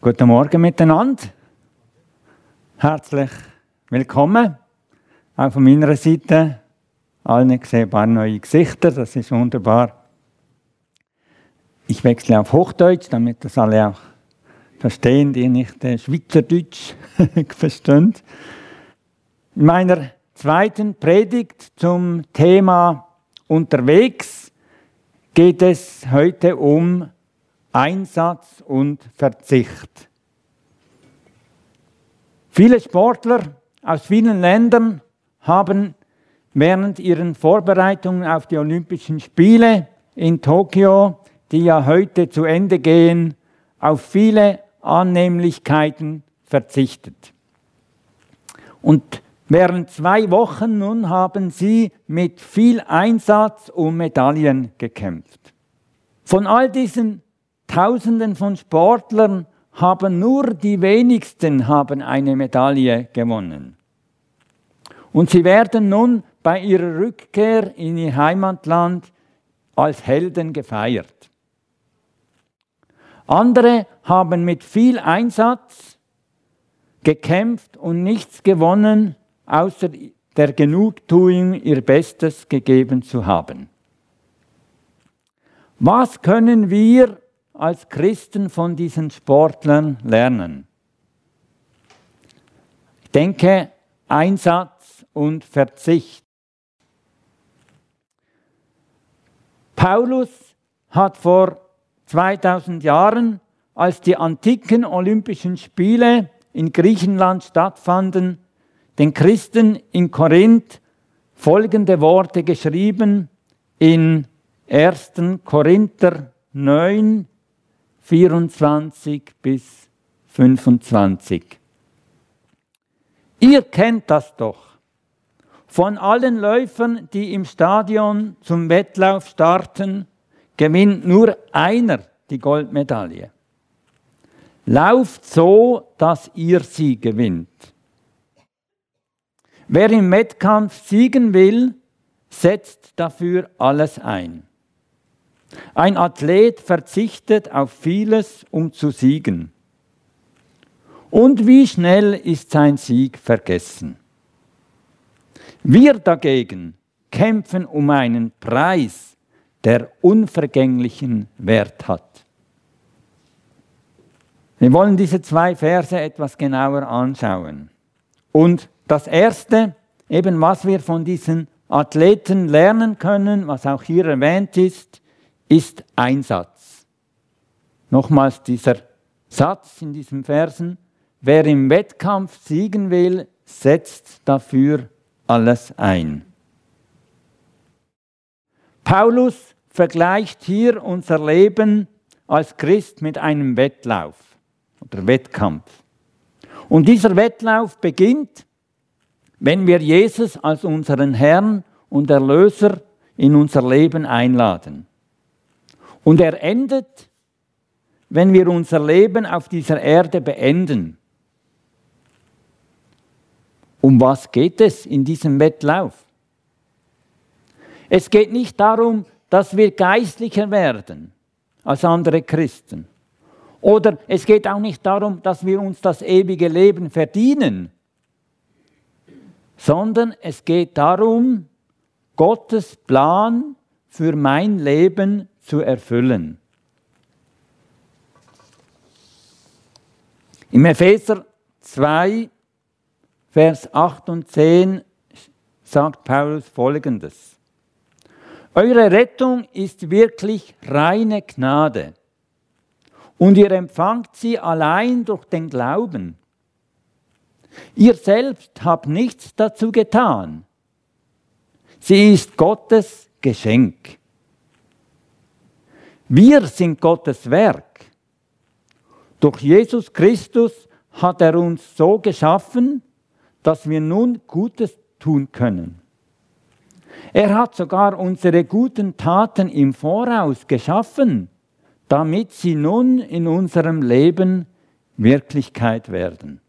Guten Morgen miteinander. Herzlich willkommen. Auch von meiner Seite. Allen sehe ein paar neue Gesichter, das ist wunderbar. Ich wechsle auf Hochdeutsch, damit das alle auch verstehen, die nicht Schweizerdeutsch verstehen. In meiner zweiten Predigt zum Thema Unterwegs geht es heute um Einsatz und Verzicht. Viele Sportler aus vielen Ländern haben während ihren Vorbereitungen auf die Olympischen Spiele in Tokio, die ja heute zu Ende gehen, auf viele Annehmlichkeiten verzichtet. Und während 2 Wochen nun haben sie mit viel Einsatz um Medaillen gekämpft. Von all diesen Tausenden von Sportlern haben nur die wenigsten eine Medaille gewonnen. Und sie werden nun bei ihrer Rückkehr in ihr Heimatland als Helden gefeiert. Andere haben mit viel Einsatz gekämpft und nichts gewonnen, außer der Genugtuung, ihr Bestes gegeben zu haben. Was können wir als Christen von diesen Sportlern lernen? Ich denke, Einsatz und Verzicht. Paulus hat vor 2000 Jahren, als die antiken Olympischen Spiele in Griechenland stattfanden, den Christen in Korinth folgende Worte geschrieben in 1. Korinther 9, 24 bis 25. Ihr kennt das doch. Von allen Läufern, die im Stadion zum Wettlauf starten, gewinnt nur einer die Goldmedaille. Lauft so, dass ihr sie gewinnt. Wer im Wettkampf siegen will, setzt dafür alles ein. Ein Athlet verzichtet auf vieles, um zu siegen. Und wie schnell ist sein Sieg vergessen? Wir dagegen kämpfen um einen Preis, der unvergänglichen Wert hat. Wir wollen diese 2 Verse etwas genauer anschauen. Und das Erste, eben was wir von diesen Athleten lernen können, was auch hier erwähnt ist Einsatz. Nochmals dieser Satz in diesen Versen: Wer im Wettkampf siegen will, setzt dafür alles ein. Paulus vergleicht hier unser Leben als Christ mit einem Wettlauf oder Wettkampf. Und dieser Wettlauf beginnt, wenn wir Jesus als unseren Herrn und Erlöser in unser Leben einladen. Und er endet, wenn wir unser Leben auf dieser Erde beenden. Um was geht es in diesem Wettlauf? Es geht nicht darum, dass wir geistlicher werden als andere Christen. Oder es geht auch nicht darum, dass wir uns das ewige Leben verdienen. Sondern es geht darum, Gottes Plan für mein Leben zu erfüllen. Im Epheser 2, Vers 8 und 10 sagt Paulus Folgendes: Eure Rettung ist wirklich reine Gnade und ihr empfangt sie allein durch den Glauben. Ihr selbst habt nichts dazu getan. Sie ist Gottes Geschenk. Wir sind Gottes Werk. Durch Jesus Christus hat er uns so geschaffen, dass wir nun Gutes tun können. Er hat sogar unsere guten Taten im Voraus geschaffen, damit sie nun in unserem Leben Wirklichkeit werden.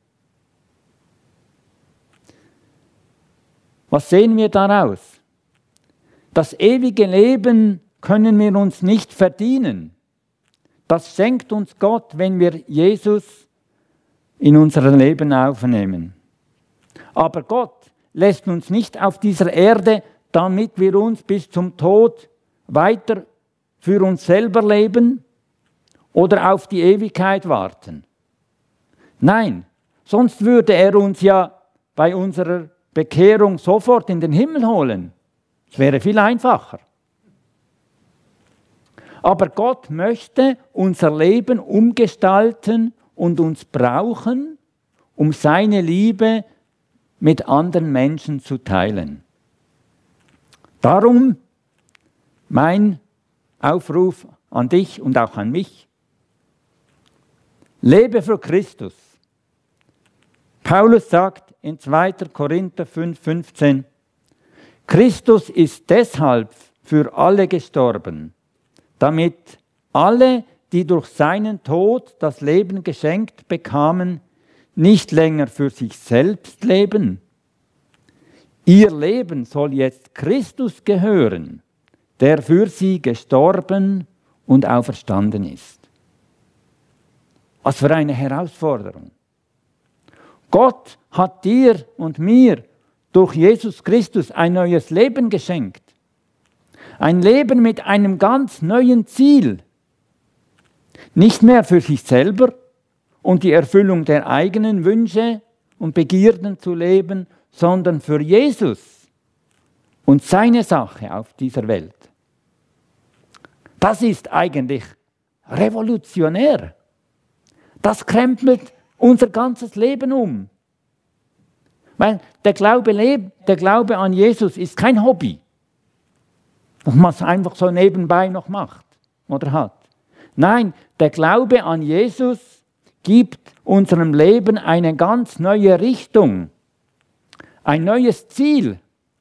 Was sehen wir daraus? Das ewige Leben können wir uns nicht verdienen. Das schenkt uns Gott, wenn wir Jesus in unser Leben aufnehmen. Aber Gott lässt uns nicht auf dieser Erde, damit wir uns bis zum Tod weiter für uns selber leben oder auf die Ewigkeit warten. Nein, sonst würde er uns ja bei unserer Bekehrung sofort in den Himmel holen. Es wäre viel einfacher. Aber Gott möchte unser Leben umgestalten und uns brauchen, um seine Liebe mit anderen Menschen zu teilen. Darum mein Aufruf an dich und auch an mich: Lebe für Christus. Paulus sagt in 2. Korinther 5,15: Christus ist deshalb für alle gestorben, damit alle, die durch seinen Tod das Leben geschenkt bekamen, nicht länger für sich selbst leben. Ihr Leben soll jetzt Christus gehören, der für sie gestorben und auferstanden ist. Was für eine Herausforderung. Gott hat dir und mir durch Jesus Christus ein neues Leben geschenkt. Ein Leben mit einem ganz neuen Ziel. Nicht mehr für sich selber und die Erfüllung der eigenen Wünsche und Begierden zu leben, sondern für Jesus und seine Sache auf dieser Welt. Das ist eigentlich revolutionär. Das krempelt unser ganzes Leben um. Weil der Glaube an Jesus ist kein Hobby, das man einfach so nebenbei noch macht oder hat. Nein, der Glaube an Jesus gibt unserem Leben eine ganz neue Richtung, ein neues Ziel.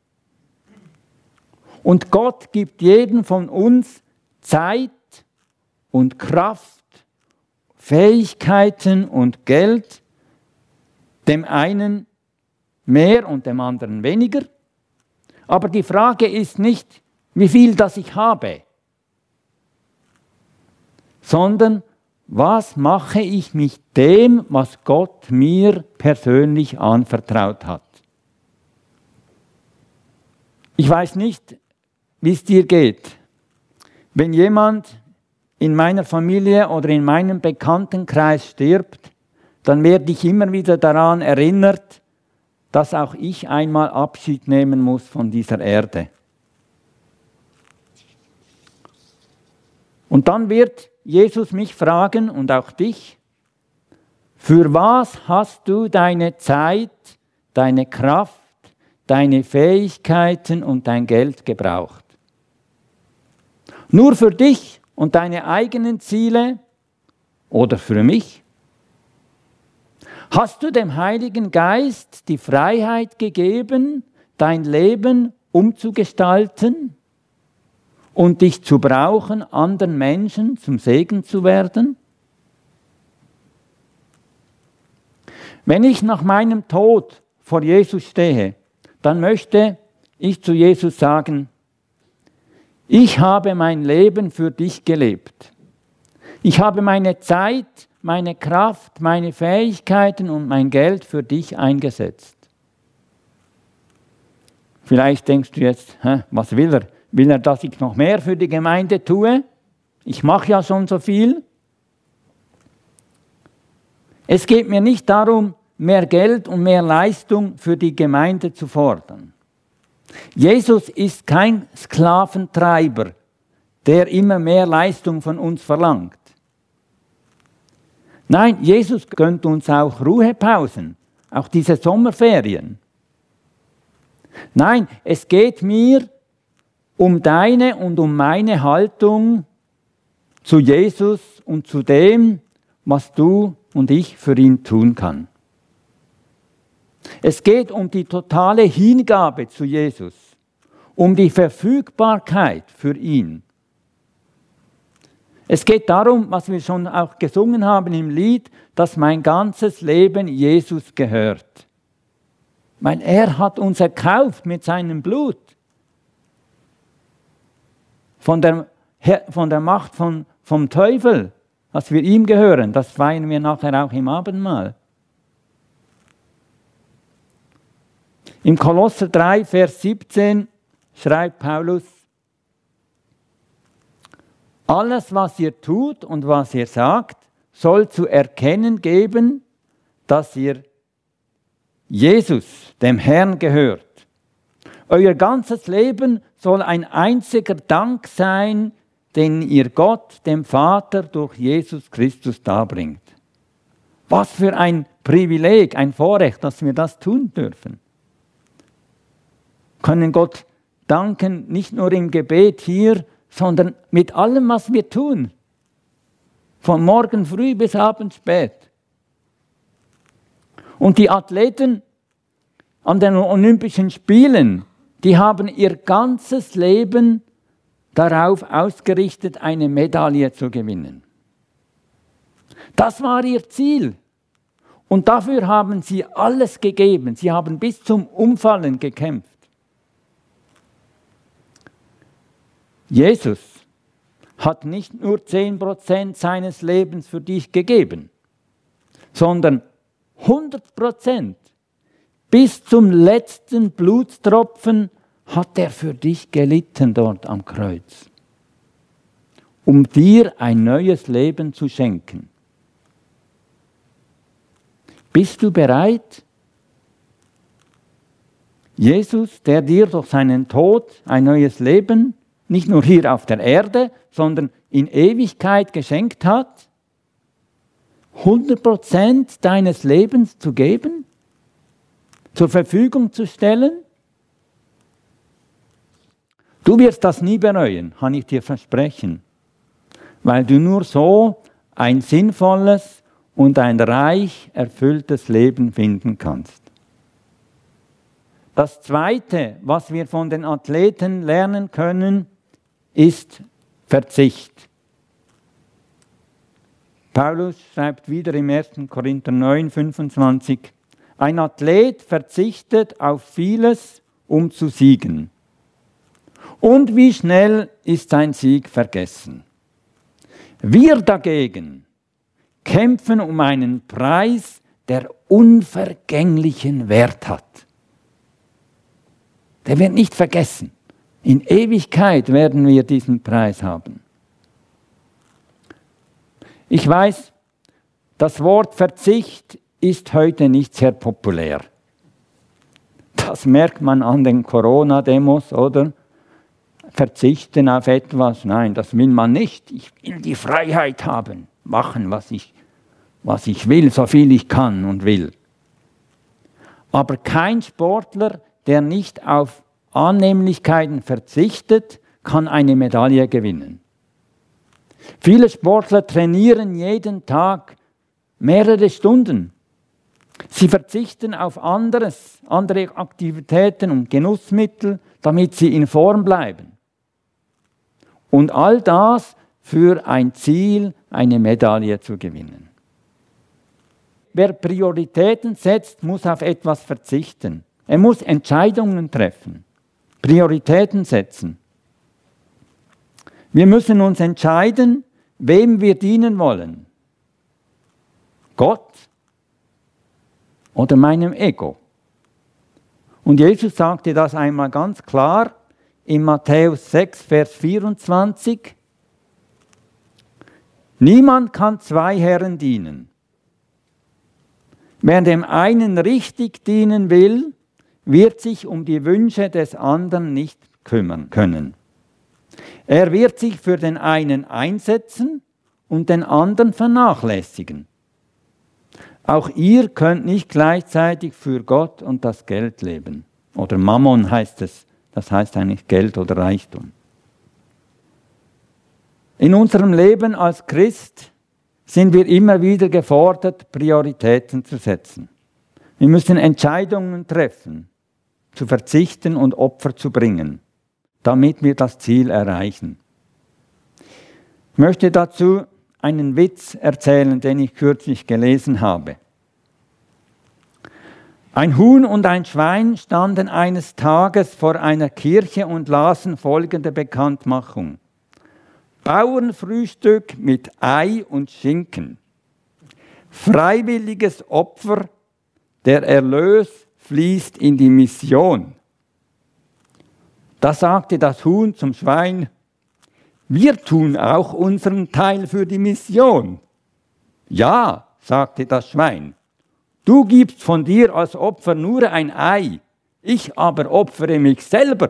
Und Gott gibt jedem von uns Zeit und Kraft, Fähigkeiten und Geld, dem einen mehr und dem anderen weniger. Aber die Frage ist nicht, wie viel das ich habe, sondern was mache ich mit dem, was Gott mir persönlich anvertraut hat. Ich weiß nicht, wie es dir geht. Wenn jemand in meiner Familie oder in meinem Bekanntenkreis stirbt, dann werde ich immer wieder daran erinnert, dass auch ich einmal Abschied nehmen muss von dieser Erde. Und dann wird Jesus mich fragen und auch dich: Für was hast du deine Zeit, deine Kraft, deine Fähigkeiten und dein Geld gebraucht? Nur für dich und deine eigenen Ziele oder für mich? Hast du dem Heiligen Geist die Freiheit gegeben, dein Leben umzugestalten und dich zu brauchen, anderen Menschen zum Segen zu werden? Wenn ich nach meinem Tod vor Jesus stehe, dann möchte ich zu Jesus sagen: Ich habe mein Leben für dich gelebt. Ich habe meine Zeit, meine Kraft, meine Fähigkeiten und mein Geld für dich eingesetzt. Vielleicht denkst du jetzt, was will er? Will er, dass ich noch mehr für die Gemeinde tue? Ich mache ja schon so viel. Es geht mir nicht darum, mehr Geld und mehr Leistung für die Gemeinde zu fordern. Jesus ist kein Sklaventreiber, der immer mehr Leistung von uns verlangt. Nein, Jesus gönnt uns auch Ruhepausen, auch diese Sommerferien. Nein, es geht mir um deine und um meine Haltung zu Jesus und zu dem, was du und ich für ihn tun kann. Es geht um die totale Hingabe zu Jesus, um die Verfügbarkeit für ihn. Es geht darum, was wir schon auch gesungen haben im Lied, dass mein ganzes Leben Jesus gehört. Weil er hat uns erkauft mit seinem Blut. Von der Macht vom Teufel dass wir ihm gehören. Das feiern wir nachher auch im Abendmahl. Im Kolosser 3, Vers 17 schreibt Paulus: Alles, was ihr tut und was ihr sagt, soll zu erkennen geben, dass ihr Jesus, dem Herrn, gehört. Euer ganzes Leben soll ein einziger Dank sein, den ihr Gott, dem Vater, durch Jesus Christus darbringt. Was für ein Privileg, ein Vorrecht, dass wir das tun dürfen. Wir können Gott danken, nicht nur im Gebet hier, sondern mit allem, was wir tun. Von morgen früh bis abends spät. Und die Athleten an den Olympischen Spielen, die haben ihr ganzes Leben darauf ausgerichtet, eine Medaille zu gewinnen. Das war ihr Ziel. Und dafür haben sie alles gegeben. Sie haben bis zum Umfallen gekämpft. Jesus hat nicht nur 10% seines Lebens für dich gegeben, sondern 100%. Bis zum letzten Blutstropfen hat er für dich gelitten dort am Kreuz, um dir ein neues Leben zu schenken. Bist du bereit? Jesus, der dir durch seinen Tod ein neues Leben, nicht nur hier auf der Erde, sondern in Ewigkeit geschenkt hat, 100% deines Lebens zu geben, zur Verfügung zu stellen? Du wirst das nie bereuen, kann ich dir versprechen, weil du nur so ein sinnvolles und ein reich erfülltes Leben finden kannst. Das Zweite, was wir von den Athleten lernen können, ist Verzicht. Paulus schreibt wieder im 1. Korinther 9, 25, ein Athlet verzichtet auf vieles, um zu siegen. Und wie schnell ist sein Sieg vergessen. Wir dagegen kämpfen um einen Preis, der unvergänglichen Wert hat. Der wird nicht vergessen. In Ewigkeit werden wir diesen Preis haben. Ich weiß, das Wort Verzicht ist heute nicht sehr populär. Das merkt man an den Corona-Demos, oder? Verzichten auf etwas, nein, das will man nicht. Ich will die Freiheit haben, machen, was ich will, so viel ich kann und will. Aber kein Sportler, der nicht auf Annehmlichkeiten verzichtet, kann eine Medaille gewinnen. Viele Sportler trainieren jeden Tag mehrere Stunden. Sie verzichten auf andere Aktivitäten und Genussmittel, damit sie in Form bleiben. Und all das für ein Ziel, eine Medaille zu gewinnen. Wer Prioritäten setzt, muss auf etwas verzichten. Er muss Entscheidungen treffen, Prioritäten setzen. Wir müssen uns entscheiden, wem wir dienen wollen. Gott oder meinem Ego. Und Jesus sagte das einmal ganz klar in Matthäus 6, Vers 24. Niemand kann zwei Herren dienen. Wer dem einen richtig dienen will, wird sich um die Wünsche des anderen nicht kümmern können. Er wird sich für den einen einsetzen und den anderen vernachlässigen. Auch ihr könnt nicht gleichzeitig für Gott und das Geld leben. Oder Mammon heißt es, das heißt eigentlich Geld oder Reichtum. In unserem Leben als Christ sind wir immer wieder gefordert, Prioritäten zu setzen. Wir müssen Entscheidungen treffen, zu verzichten und Opfer zu bringen, damit wir das Ziel erreichen. Ich möchte dazu einen Witz erzählen, den ich kürzlich gelesen habe. Ein Huhn und ein Schwein standen eines Tages vor einer Kirche und lasen folgende Bekanntmachung. Bauernfrühstück mit Ei und Schinken. Freiwilliges Opfer, der Erlös fließt in die Mission. Da sagte das Huhn zum Schwein: Wir tun auch unseren Teil für die Mission. Ja, sagte das Schwein, du gibst von dir als Opfer nur ein Ei, ich aber opfere mich selber.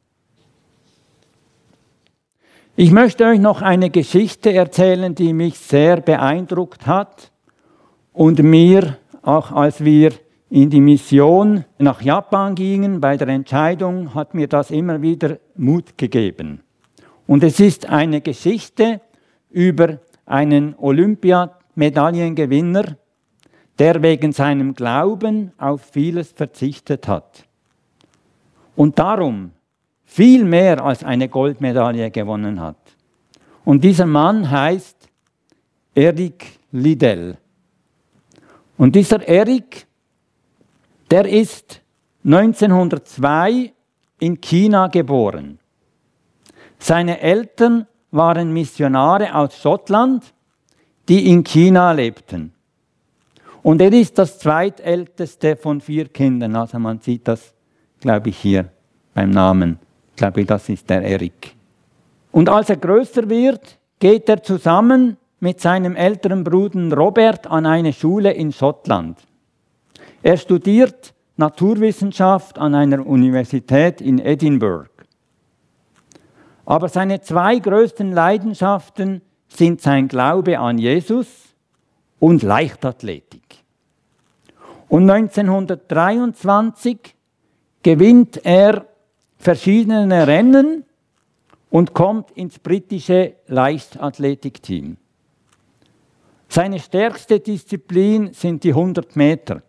Ich möchte euch noch eine Geschichte erzählen, die mich sehr beeindruckt hat und mir, auch als wir in die Mission nach Japan gingen, bei der Entscheidung hat mir das immer wieder Mut gegeben. Und es ist eine Geschichte über einen Olympiamedaillengewinner, der wegen seinem Glauben auf vieles verzichtet hat. Und darum viel mehr als eine Goldmedaille gewonnen hat. Und dieser Mann heißt Eric Liddell. Und dieser Eric, der ist 1902 in China geboren. Seine Eltern waren Missionare aus Schottland, die in China lebten. Und er ist das zweitälteste von 4 Kindern. Also man sieht das, glaube ich, hier beim Namen. Ich glaube, das ist der Eric. Und als er größer wird, geht er zusammen mit seinem älteren Bruder Robert an eine Schule in Schottland. Er studiert Naturwissenschaft an einer Universität in Edinburgh. Aber seine 2 größten Leidenschaften sind sein Glaube an Jesus und Leichtathletik. Und 1923 gewinnt er verschiedene Rennen und kommt ins britische Leichtathletikteam. Seine stärkste Disziplin sind die 100 Meter.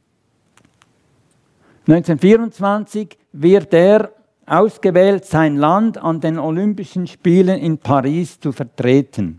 1924 wird er ausgewählt, sein Land an den Olympischen Spielen in Paris zu vertreten.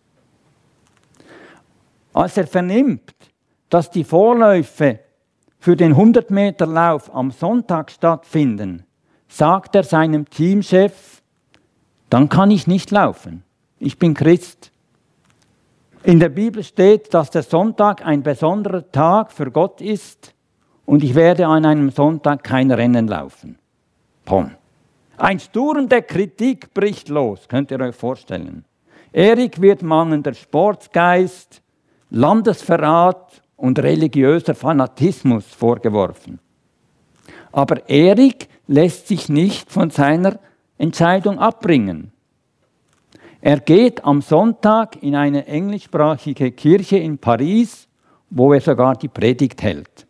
Als er vernimmt, dass die Vorläufe für den 100-Meter-Lauf am Sonntag stattfinden, sagt er seinem Teamchef: Dann kann ich nicht laufen. Ich bin Christ. In der Bibel steht, dass der Sonntag ein besonderer Tag für Gott ist und ich werde an einem Sonntag kein Rennen laufen. Pom. Ein Sturm der Kritik bricht los, könnt ihr euch vorstellen. Erik wird mangelnder Sportsgeist, Landesverrat und religiöser Fanatismus vorgeworfen. Aber Erik lässt sich nicht von seiner Entscheidung abbringen. Er geht am Sonntag in eine englischsprachige Kirche in Paris, wo er sogar die Predigt hält.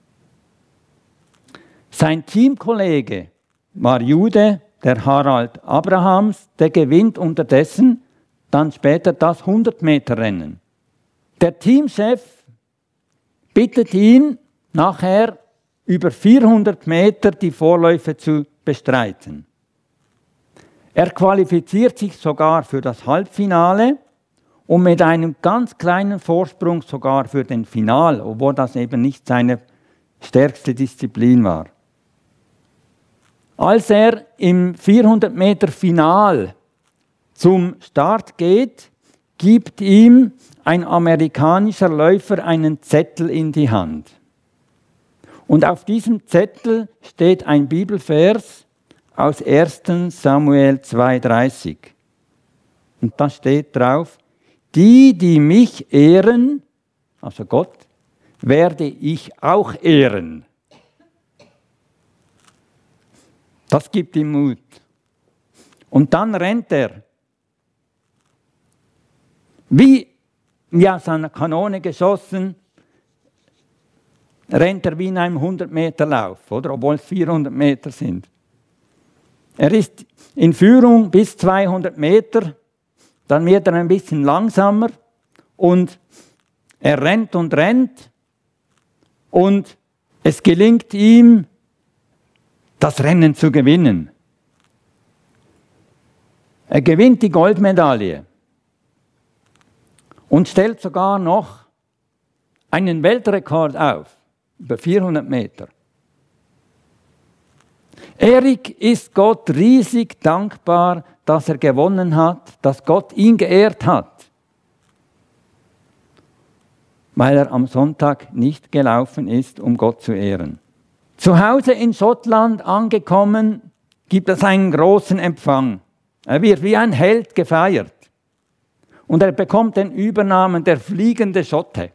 Sein Teamkollege war Jude, der Harald Abrahams, der gewinnt unterdessen dann später das 100-Meter-Rennen. Der Teamchef bittet ihn nachher über 400 Meter die Vorläufe zu bestreiten. Er qualifiziert sich sogar für das Halbfinale und mit einem ganz kleinen Vorsprung sogar für den Final, obwohl das eben nicht seine stärkste Disziplin war. Als er im 400 Meter Final zum Start geht, gibt ihm ein amerikanischer Läufer einen Zettel in die Hand. Und auf diesem Zettel steht ein Bibelvers aus 1. Samuel 2,30. Und da steht drauf: Die mich ehren, also Gott, werde ich auch ehren. Das gibt ihm Mut. Und dann rennt er. Wie aus einer Kanone geschossen, rennt er wie in einem 100-Meter-Lauf, oder? Obwohl es 400 Meter sind. Er ist in Führung bis 200 Meter, dann wird er ein bisschen langsamer und er rennt und es gelingt ihm, das Rennen zu gewinnen. Er gewinnt die Goldmedaille und stellt sogar noch einen Weltrekord auf, über 400 Meter. Erik ist Gott riesig dankbar, das er gewonnen hat, dass Gott ihn geehrt hat, weil er am Sonntag nicht gelaufen ist, um Gott zu ehren. Zu Hause in Schottland angekommen, gibt es einen großen Empfang. Er wird wie ein Held gefeiert. Und er bekommt den Übernamen der fliegende Schotte.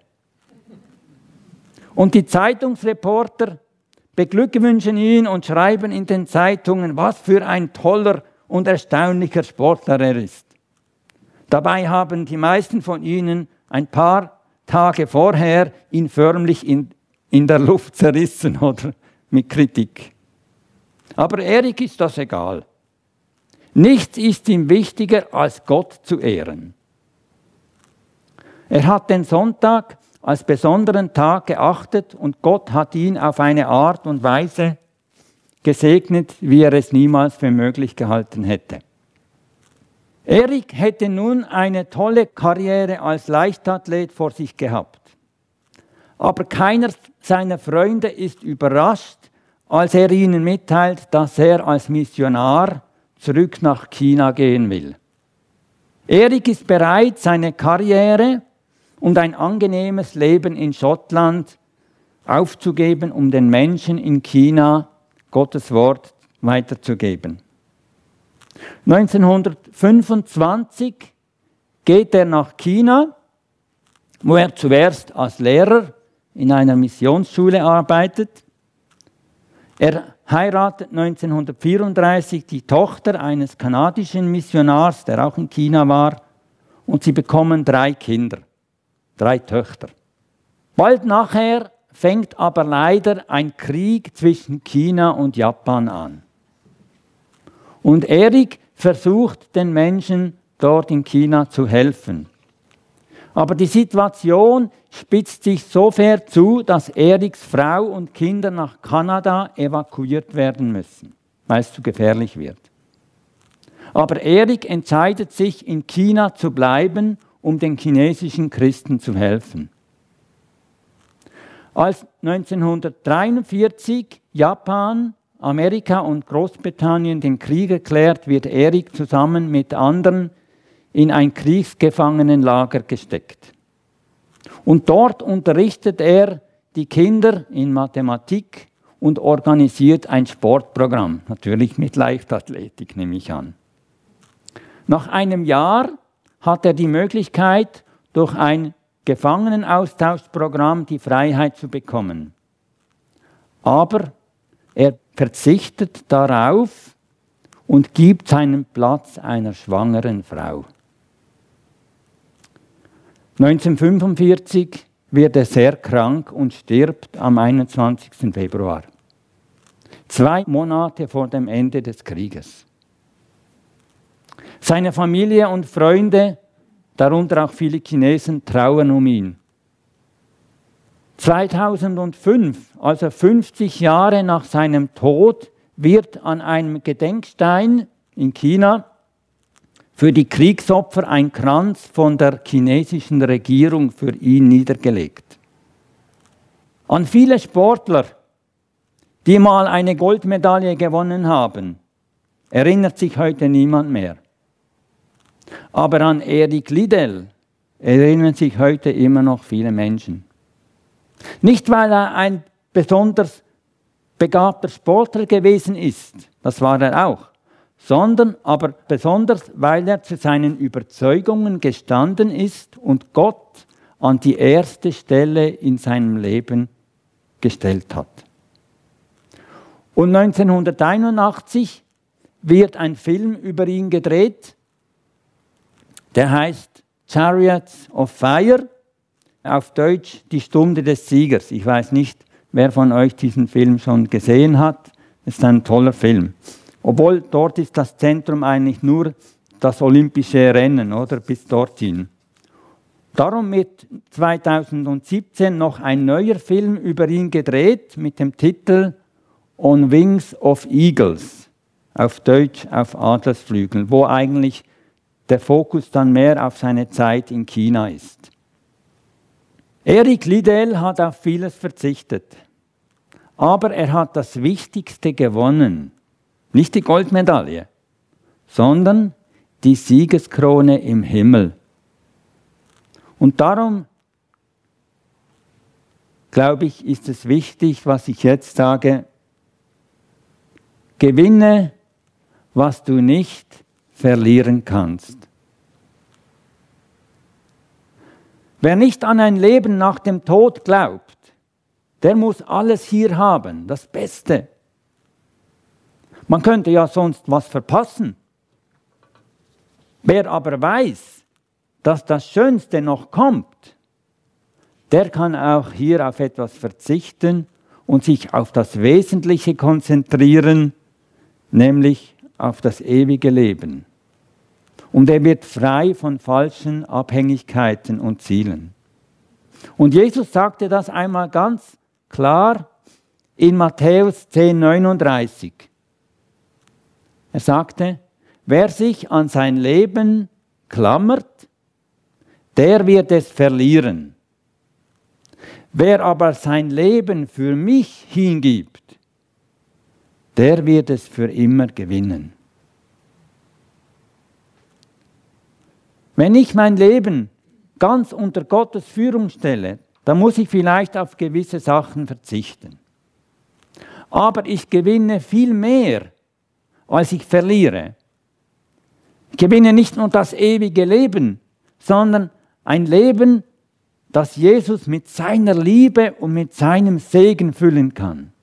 Und die Zeitungsreporter beglückwünschen ihn und schreiben in den Zeitungen, was für ein toller und erstaunlicher Sportler er ist. Dabei haben die meisten von ihnen ein paar Tage vorher ihn förmlich in der Luft zerrissen oder mit Kritik. Aber Erik ist das egal. Nichts ist ihm wichtiger, als Gott zu ehren. Er hat den Sonntag als besonderen Tag geachtet und Gott hat ihn auf eine Art und Weise gesegnet, wie er es niemals für möglich gehalten hätte. Erik hätte nun eine tolle Karriere als Leichtathlet vor sich gehabt. Aber keiner seiner Freunde ist überrascht, als er ihnen mitteilt, dass er als Missionar zurück nach China gehen will. Erik ist bereit, seine Karriere und ein angenehmes Leben in Schottland aufzugeben, um den Menschen in China Gottes Wort weiterzugeben. 1925 geht er nach China, wo er zuerst als Lehrer in einer Missionsschule arbeitet. Er heiratet 1934 die Tochter eines kanadischen Missionars, der auch in China war, und sie bekommen 3 Kinder, 3 Töchter. Bald nachher fängt aber leider ein Krieg zwischen China und Japan an. Und Erik versucht, den Menschen dort in China zu helfen. Aber die Situation spitzt sich sofern zu, dass Eriks Frau und Kinder nach Kanada evakuiert werden müssen, weil es zu gefährlich wird. Aber Erik entscheidet sich, in China zu bleiben, um den chinesischen Christen zu helfen. Als 1943 Japan, Amerika und Großbritannien den Krieg erklärt, wird Erik zusammen mit anderen in ein Kriegsgefangenenlager gesteckt. Und dort unterrichtet er die Kinder in Mathematik und organisiert ein Sportprogramm, natürlich mit Leichtathletik, nehme ich an. Nach einem Jahr hat er die Möglichkeit, durch ein Gefangenenaustauschprogramm die Freiheit zu bekommen. Aber er verzichtet darauf und gibt seinen Platz einer schwangeren Frau. 1945 wird er sehr krank und stirbt am 21. Februar. 2 Monate vor dem Ende des Krieges. Seine Familie und Freunde, darunter auch viele Chinesen, trauern um ihn. 2005, also 50 Jahre nach seinem Tod, wird an einem Gedenkstein in China für die Kriegsopfer ein Kranz von der chinesischen Regierung für ihn niedergelegt. An viele Sportler, die mal eine Goldmedaille gewonnen haben, erinnert sich heute niemand mehr. Aber an Erik Liddell erinnern sich heute immer noch viele Menschen. Nicht, weil er ein besonders begabter Sportler gewesen ist, das war er auch, sondern aber besonders, weil er zu seinen Überzeugungen gestanden ist und Gott an die erste Stelle in seinem Leben gestellt hat. Und 1981 wird ein Film über ihn gedreht, der heißt Chariots of Fire, auf Deutsch Die Stunde des Siegers. Ich weiß nicht, wer von euch diesen Film schon gesehen hat. Es ist ein toller Film. Obwohl dort ist das Zentrum eigentlich nur das olympische Rennen, oder bis dorthin. Darum wird 2017 noch ein neuer Film über ihn gedreht mit dem Titel On Wings of Eagles, auf Deutsch auf Adlersflügeln, wo eigentlich der Fokus dann mehr auf seine Zeit in China ist. Erik Liddell hat auf vieles verzichtet, aber er hat das Wichtigste gewonnen. Nicht die Goldmedaille, sondern die Siegeskrone im Himmel. Und darum, glaube ich, ist es wichtig, was ich jetzt sage: Gewinne, was du nicht verlieren kannst. Wer nicht an ein Leben nach dem Tod glaubt, der muss alles hier haben, das Beste. Man könnte ja sonst was verpassen. Wer aber weiß, dass das Schönste noch kommt, der kann auch hier auf etwas verzichten und sich auf das Wesentliche konzentrieren, nämlich auf das ewige Leben. Und er wird frei von falschen Abhängigkeiten und Zielen. Und Jesus sagte das einmal ganz klar in Matthäus 10,39. Er sagte: Wer sich an sein Leben klammert, der wird es verlieren. Wer aber sein Leben für mich hingibt, der wird es für immer gewinnen. Wenn ich mein Leben ganz unter Gottes Führung stelle, dann muss ich vielleicht auf gewisse Sachen verzichten. Aber ich gewinne viel mehr, als ich verliere. Ich gewinne nicht nur das ewige Leben, sondern ein Leben, das Jesus mit seiner Liebe und mit seinem Segen füllen kann.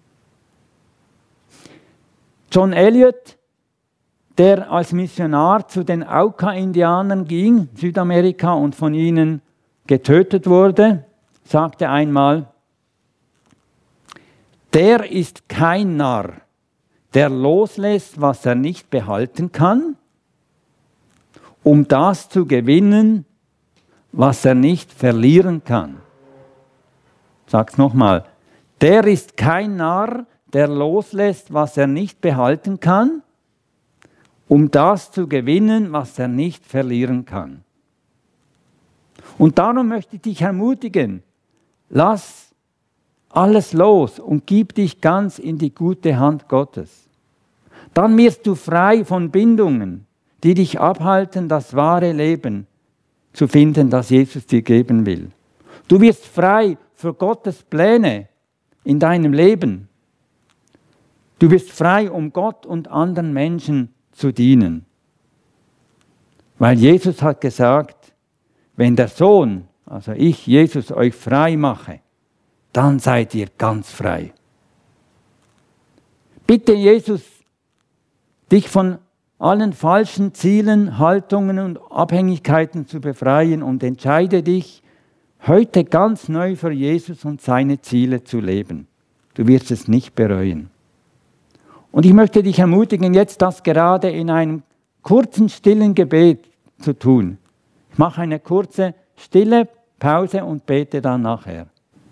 John Eliot, der als Missionar zu den Auca-Indianern ging, Südamerika, und von ihnen getötet wurde, sagte einmal: Der ist kein Narr, der loslässt, was er nicht behalten kann, um das zu gewinnen, was er nicht verlieren kann. Ich sag's nochmal: Der ist kein Narr, der loslässt, was er nicht behalten kann, um das zu gewinnen, was er nicht verlieren kann. Und darum möchte ich dich ermutigen: Lass alles los und gib dich ganz in die gute Hand Gottes. Dann wirst du frei von Bindungen, die dich abhalten, das wahre Leben zu finden, das Jesus dir geben will. Du wirst frei für Gottes Pläne in deinem Leben. Du wirst frei, um Gott und anderen Menschen zu dienen. Weil Jesus hat gesagt: Wenn der Sohn, also ich, Jesus, euch frei mache, dann seid ihr ganz frei. Bitte Jesus, dich von allen falschen Zielen, Haltungen und Abhängigkeiten zu befreien, und entscheide dich, heute ganz neu für Jesus und seine Ziele zu leben. Du wirst es nicht bereuen. Und ich möchte dich ermutigen, jetzt das gerade in einem kurzen, stillen Gebet zu tun. Ich mache eine kurze, stille Pause und bete dann nachher.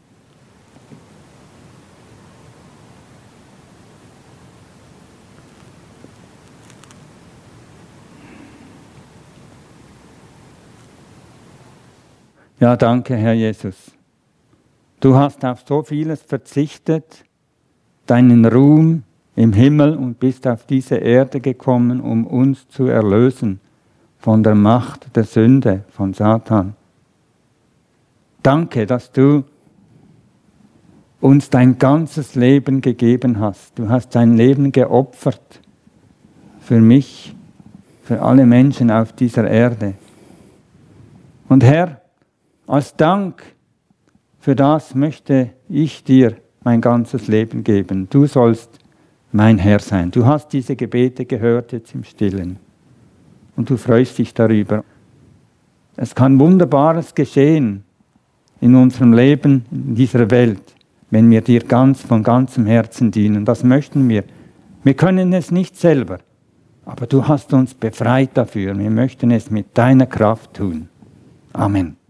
Ja, danke, Herr Jesus. Du hast auf so vieles verzichtet, deinen Ruhm im Himmel, und bist auf diese Erde gekommen, um uns zu erlösen von der Macht der Sünde, von Satan. Danke, dass du uns dein ganzes Leben gegeben hast. Du hast dein Leben geopfert für mich, für alle Menschen auf dieser Erde. Und Herr, als Dank für das möchte ich dir mein ganzes Leben geben. Du sollst mein Herr sein. Du hast diese Gebete gehört jetzt im Stillen. Und du freust dich darüber. Es kann Wunderbares geschehen in unserem Leben, in dieser Welt, wenn wir dir von ganzem Herzen dienen. Das möchten wir. Wir können es nicht selber, aber du hast uns befreit dafür. Wir möchten es mit deiner Kraft tun. Amen.